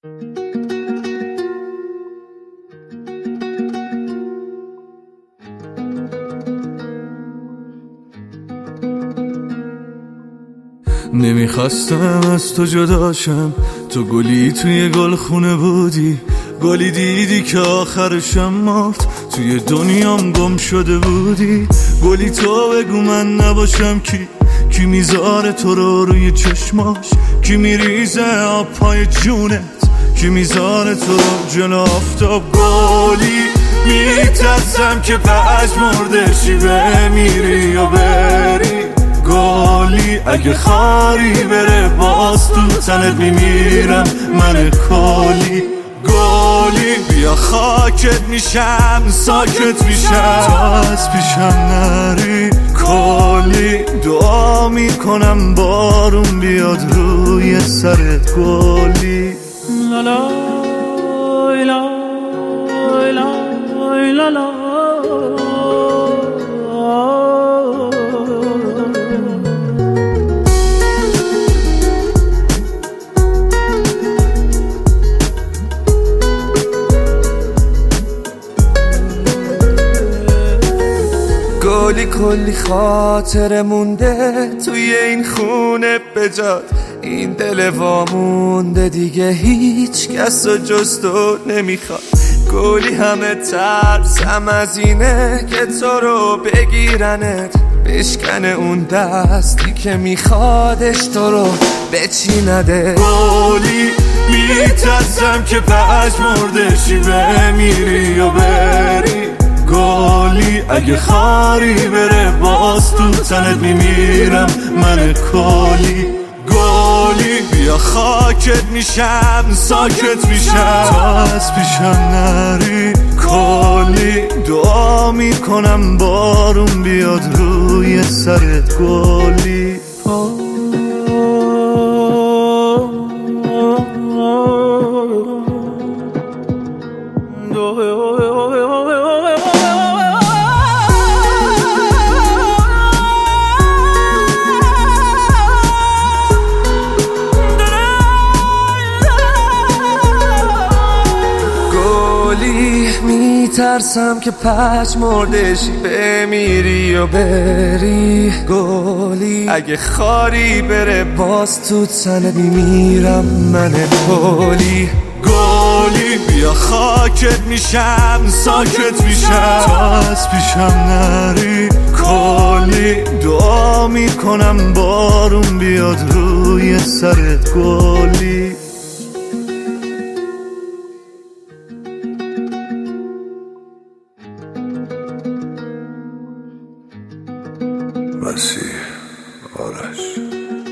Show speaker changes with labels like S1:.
S1: نمیخواستم از تو جداشم، تو گلی توی گلخونه بودی، گلی دیدی که آخرشم مرد، توی دنیام گم شده بودی. گلی تو بگو من نباشم کی میذاره تو رو روی چشماش، کی میریزه آب پای جونت، کی میذاره تو رو جلو آفتاب. گلی میترسم که پژمردشی بمیری یا بری، گلی اگه خاری بره باز تو تنت میمیرم من کلی. گلی بیا خاکت میشم ساکت میشم تا از پیشم نری. کلی دعا میکنم بارون بیاد روی سرت گلی. لالا لا لا لا لا.
S2: گلی کلی خاطر مونده توی این خونه بجات، این دل وامونده دیگه هیچ کس رو جز تو نمیخواد. گلی همه ترسم از اینه که تو رو بگیرنت، بشکنه اون دستی که میخوادش تو رو بچینده.
S1: گلی میترسم که پژمردشی بمیری یا بری، گلی اگه خاری بره باز تو تنت میمیرم من کلی. گلی بیا خاکت میشم ساکت میشم تا از پیشم نری. کلی دعا میکنم بارون بیاد روی سرت گلی.
S2: میترسم که پژمردشی بمیری و بری، گلی اگه خاری بره باز تو تنت میمیرم من کلی.
S1: گلی بیا خاکت میشم ساکت میشم تا از پیشم نری. کلی دعا میکنم بارون بیاد روی سرت گلی.
S3: مسیح آرش